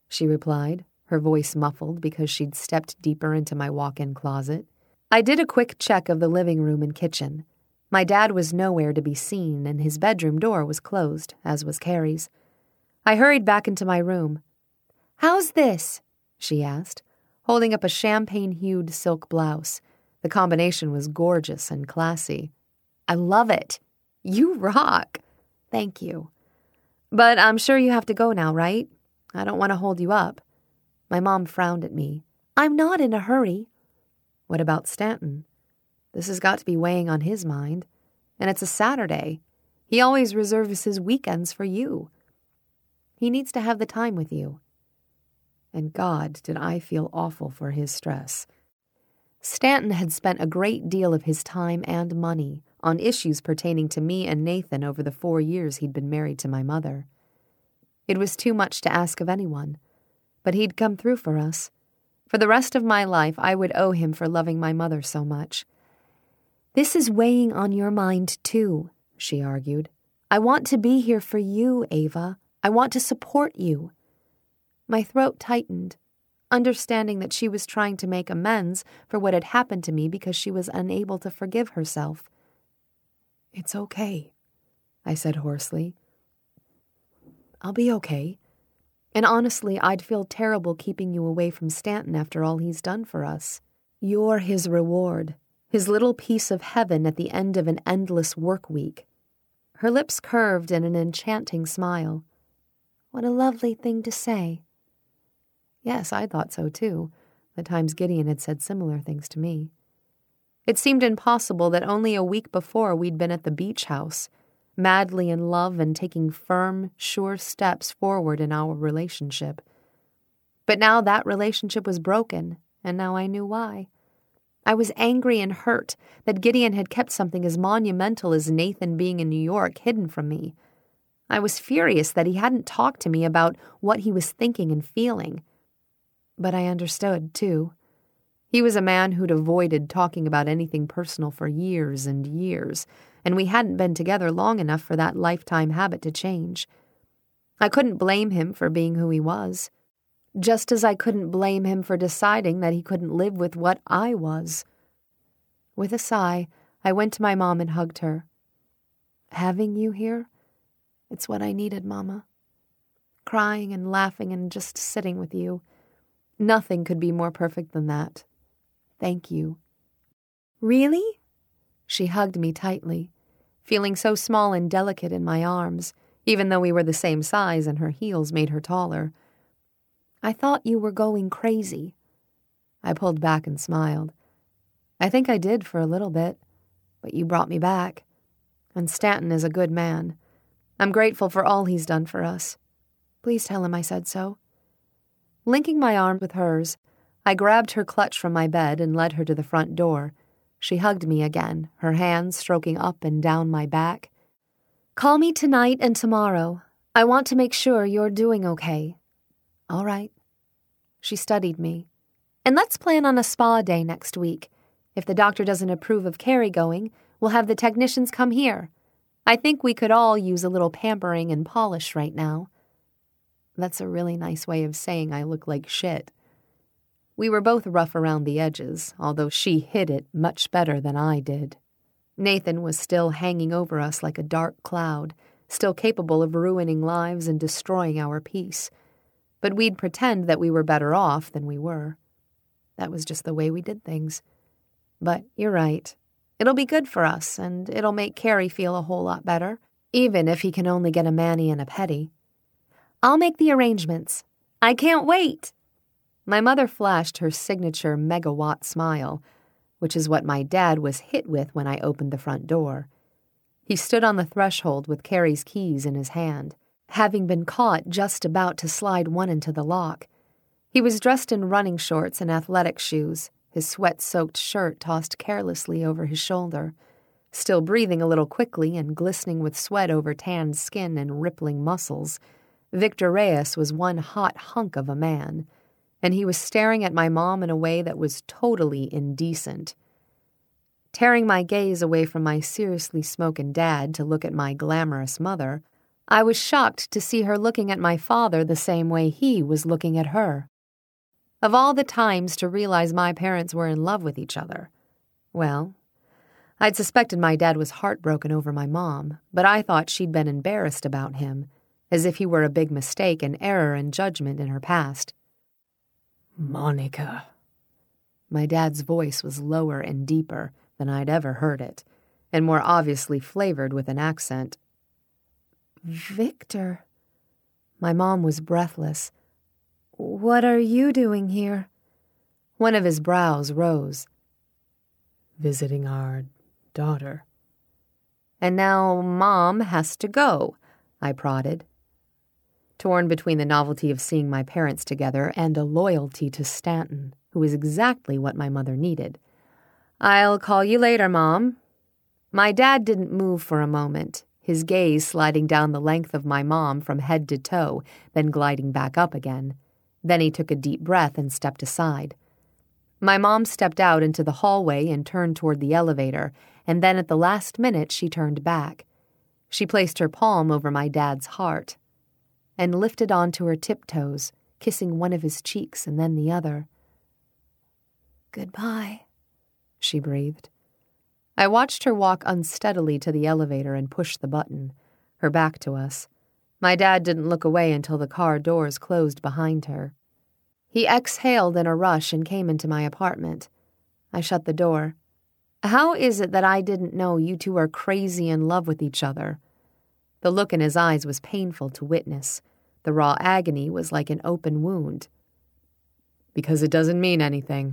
she replied, her voice muffled because she'd stepped deeper into my walk-in closet. I did a quick check of the living room and kitchen. My dad was nowhere to be seen, and his bedroom door was closed, as was Carrie's. I hurried back into my room. "How's this?" she asked, holding up a champagne-hued silk blouse. The combination was gorgeous and classy. "I love it. You rock." "Thank you. But I'm sure you have to go now, right? I don't want to hold you up." My mom frowned at me. "I'm not in a hurry." "What about Stanton? This has got to be weighing on his mind. And it's a Saturday. He always reserves his weekends for you. He needs to have the time with you." And God, did I feel awful for his stress. Stanton had spent a great deal of his time and money on issues pertaining to me and Nathan over the 4 years he'd been married to my mother. It was too much to ask of anyone, but he'd come through for us. For the rest of my life, I would owe him for loving my mother so much. "This is weighing on your mind, too," she argued. "I want to be here for you, Ava. I want to support you." My throat tightened, understanding that she was trying to make amends for what had happened to me because she was unable to forgive herself. "It's okay," I said hoarsely. "I'll be okay. And honestly, I'd feel terrible keeping you away from Stanton after all he's done for us. You're his reward, his little piece of heaven at the end of an endless work week." Her lips curved in an enchanting smile. "What a lovely thing to say." Yes, I thought so too, the times Gideon had said similar things to me. It seemed impossible that only a week before we'd been at the beach house, madly in love and taking firm, sure steps forward in our relationship. But now that relationship was broken, and now I knew why. I was angry and hurt that Gideon had kept something as monumental as Nathan being in New York hidden from me. I was furious that he hadn't talked to me about what he was thinking and feeling. But I understood, too. He was a man who'd avoided talking about anything personal for years and years, and we hadn't been together long enough for that lifetime habit to change. I couldn't blame him for being who he was, just as I couldn't blame him for deciding that he couldn't live with what I was. With a sigh, I went to my mom and hugged her. "Having you here, it's what I needed, Mama. Crying and laughing and just sitting with you. Nothing could be more perfect than that. Thank you." "Really?" She hugged me tightly, feeling so small and delicate in my arms, even though we were the same size and her heels made her taller. "I thought you were going crazy." I pulled back and smiled. "I think I did for a little bit, but you brought me back. And Stanton is a good man. I'm grateful for all he's done for us. Please tell him I said so." Linking my arm with hers, I grabbed her clutch from my bed and led her to the front door. She hugged me again, her hands stroking up and down my back. "Call me tonight and tomorrow. I want to make sure you're doing okay." "All right." She studied me. "And let's plan on a spa day next week. If the doctor doesn't approve of Carrie going, we'll have the technicians come here. I think we could all use a little pampering and polish right now." That's a really nice way of saying I look like shit. We were both rough around the edges, although she hid it much better than I did. Nathan was still hanging over us like a dark cloud, still capable of ruining lives and destroying our peace. But we'd pretend that we were better off than we were. That was just the way we did things. But you're right. It'll be good for us, and it'll make Carrie feel a whole lot better, even if he can only get a mani and a pedi. "I'll make the arrangements. I can't wait." My mother flashed her signature megawatt smile, which is what my dad was hit with when I opened the front door. He stood on the threshold with Carrie's keys in his hand, having been caught just about to slide one into the lock. He was dressed in running shorts and athletic shoes, his sweat-soaked shirt tossed carelessly over his shoulder. Still breathing a little quickly and glistening with sweat over tanned skin and rippling muscles, Victor Reyes was one hot hunk of a man, and he was staring at my mom in a way that was totally indecent. Tearing my gaze away from my seriously smoking dad to look at my glamorous mother, I was shocked to see her looking at my father the same way he was looking at her. Of all the times to realize my parents were in love with each other, well, I'd suspected my dad was heartbroken over my mom, but I thought she'd been embarrassed about him, as if he were a big mistake and error in judgment in her past. Monica. My dad's voice was lower and deeper than I'd ever heard it, and more obviously flavored with an accent. Victor. My mom was breathless. What are you doing here? One of his brows rose. Visiting our daughter. And now Mom has to go, I prodded, torn between the novelty of seeing my parents together and a loyalty to Stanton, who was exactly what my mother needed. I'll call you later, Mom. My dad didn't move for a moment, his gaze sliding down the length of my mom from head to toe, then gliding back up again. Then he took a deep breath and stepped aside. My mom stepped out into the hallway and turned toward the elevator, and then at the last minute she turned back. She placed her palm over my dad's heart and lifted onto her tiptoes, kissing one of his cheeks and then the other. Goodbye, she breathed. I watched her walk unsteadily to the elevator and push the button, her back to us. My dad didn't look away until the car doors closed behind her. He exhaled in a rush and came into my apartment. I shut the door. How is it that I didn't know you two are crazy in love with each other? The look in his eyes was painful to witness. The raw agony was like an open wound. Because it doesn't mean anything.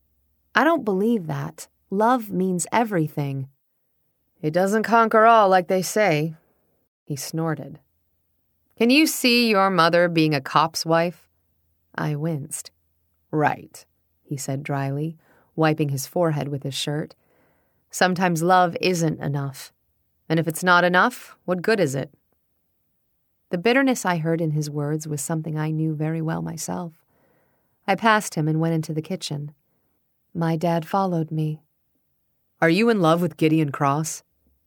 I don't believe that. Love means everything. It doesn't conquer all, like they say. He snorted. Can you see your mother being a cop's wife? I winced. Right, he said dryly, wiping his forehead with his shirt. Sometimes love isn't enough. And if it's not enough, what good is it? The bitterness I heard in his words was something I knew very well myself. I passed him and went into the kitchen. My dad followed me. Are you in love with Gideon Cross?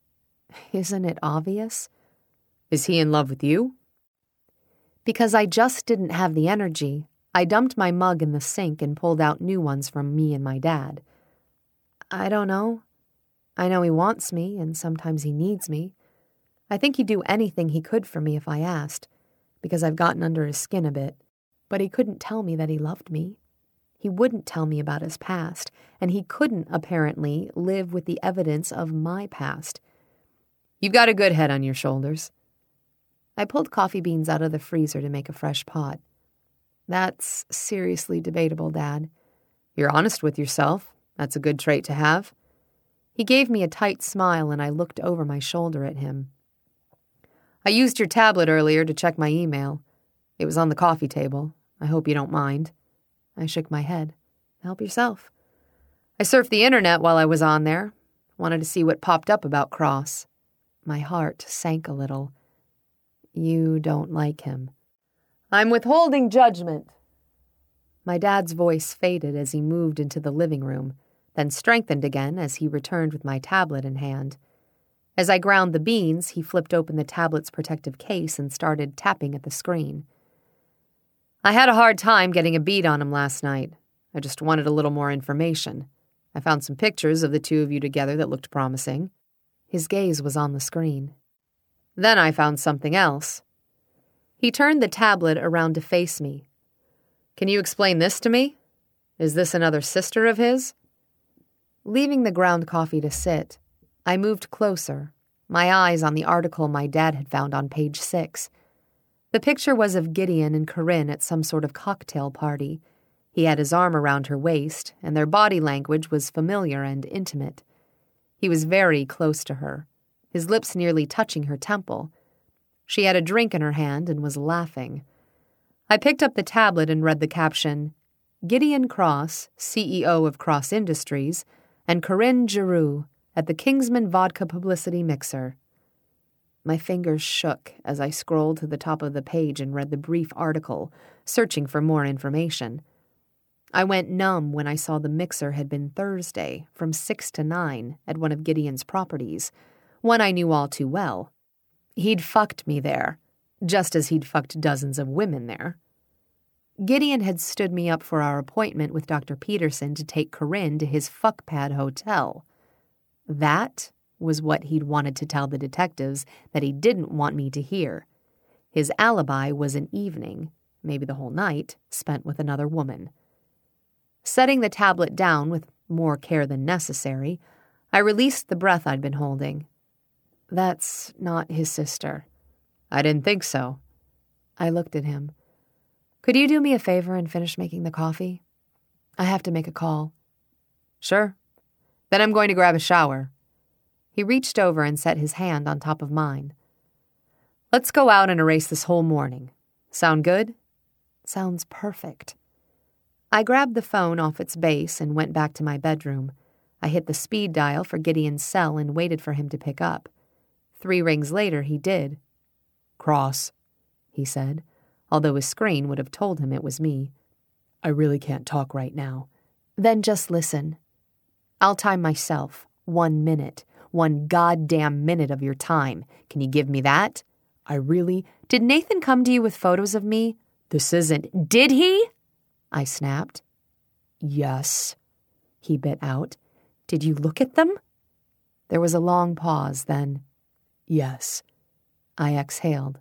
Isn't it obvious? Is he in love with you? Because I just didn't have the energy, I dumped my mug in the sink and pulled out new ones from me and my dad. I don't know. I know he wants me, and sometimes he needs me. I think he'd do anything he could for me if I asked, because I've gotten under his skin a bit. But he couldn't tell me that he loved me. He wouldn't tell me about his past, and he couldn't, apparently, live with the evidence of my past. You've got a good head on your shoulders. I pulled coffee beans out of the freezer to make a fresh pot. That's seriously debatable, Dad. You're honest with yourself. That's a good trait to have. He gave me a tight smile, and I looked over my shoulder at him. I used your tablet earlier to check my email. It was on the coffee table. I hope you don't mind. I shook my head. Help yourself. I surfed the internet while I was on there. Wanted to see what popped up about Cross. My heart sank a little. You don't like him. I'm withholding judgment. My dad's voice faded as he moved into the living room, then strengthened again as he returned with my tablet in hand. As I ground the beans, he flipped open the tablet's protective case and started tapping at the screen. I had a hard time getting a beat on him last night. I just wanted a little more information. I found some pictures of the two of you together that looked promising. His gaze was on the screen. Then I found something else. He turned the tablet around to face me. Can you explain this to me? Is this another sister of his? Leaving the ground coffee to sit, I moved closer, my eyes on the article my dad had found on page 6. The picture was of Gideon and Corinne at some sort of cocktail party. He had his arm around her waist, and their body language was familiar and intimate. He was very close to her, his lips nearly touching her temple. She had a drink in her hand and was laughing. I picked up the tablet and read the caption, Gideon Cross, CEO of Cross Industries, and Corinne Giroux at the Kingsman Vodka Publicity Mixer. My fingers shook as I scrolled to the top of the page and read the brief article, searching for more information. I went numb when I saw the mixer had been Thursday from 6 to 9 at one of Gideon's properties, one I knew all too well. He'd fucked me there, just as he'd fucked dozens of women there. Gideon had stood me up for our appointment with Dr. Peterson to take Corinne to his fuckpad hotel. That was what he'd wanted to tell the detectives that he didn't want me to hear. His alibi was an evening, maybe the whole night, spent with another woman. Setting the tablet down with more care than necessary, I released the breath I'd been holding. That's not his sister. I didn't think so. I looked at him. Could you do me a favor and finish making the coffee? I have to make a call. Sure. Then I'm going to grab a shower. He reached over and set his hand on top of mine. Let's go out and erase this whole morning. Sound good? Sounds perfect. I grabbed the phone off its base and went back to my bedroom. I hit the speed dial for Gideon's cell and waited for him to pick up. 3 rings later, he did. Cross, he said, although his screen would have told him it was me. I really can't talk right now. Then just listen. I'll time myself. 1 minute. 1 goddamn minute of your time. Can you give me that? Did Nathan come to you with photos of me? This isn't... Did he? I snapped. Yes, he bit out. Did you look at them? There was a long pause, then... Yes. I exhaled.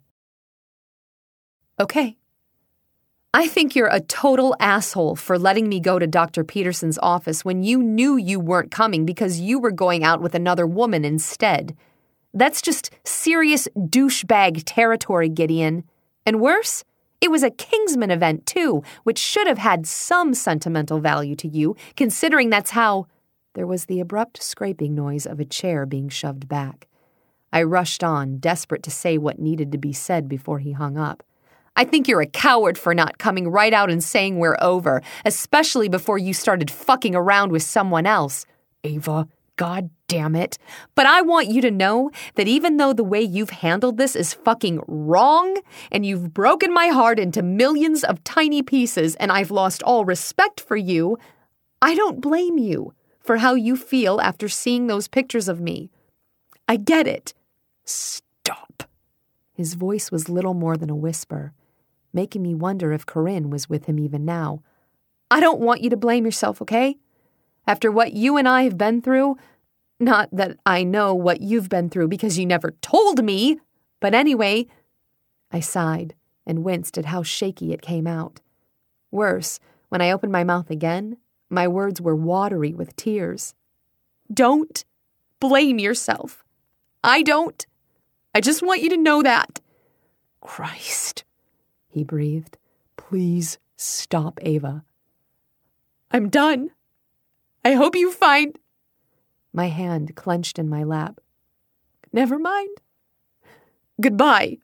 Okay. I think you're a total asshole for letting me go to Dr. Peterson's office when you knew you weren't coming because you were going out with another woman instead. That's just serious douchebag territory, Gideon. And worse, it was a Kingsman event, too, which should have had some sentimental value to you, considering that's how... There was the abrupt scraping noise of a chair being shoved back. I rushed on, desperate to say what needed to be said before he hung up. I think you're a coward for not coming right out and saying we're over, especially before you started fucking around with someone else. Ava, God damn it. But I want you to know that even though the way you've handled this is fucking wrong, and you've broken my heart into millions of tiny pieces, and I've lost all respect for you, I don't blame you for how you feel after seeing those pictures of me. I get it. Stop. His voice was little more than a whisper, making me wonder if Corinne was with him even now. I don't want you to blame yourself, okay? After what you and I have been through, not that I know what you've been through because you never told me, but anyway, I sighed and winced at how shaky it came out. Worse, when I opened my mouth again, my words were watery with tears. Don't blame yourself. I don't. I just want you to know that. Christ, he breathed. Please stop, Ava. I'm done. I hope you find... My hand clenched in my lap. Never mind. Goodbye.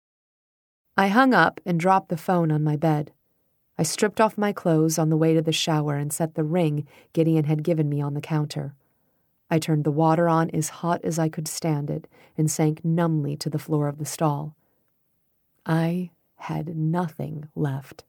I hung up and dropped the phone on my bed. I stripped off my clothes on the way to the shower and set the ring Gideon had given me on the counter. I turned the water on as hot as I could stand it and sank numbly to the floor of the stall. I had nothing left.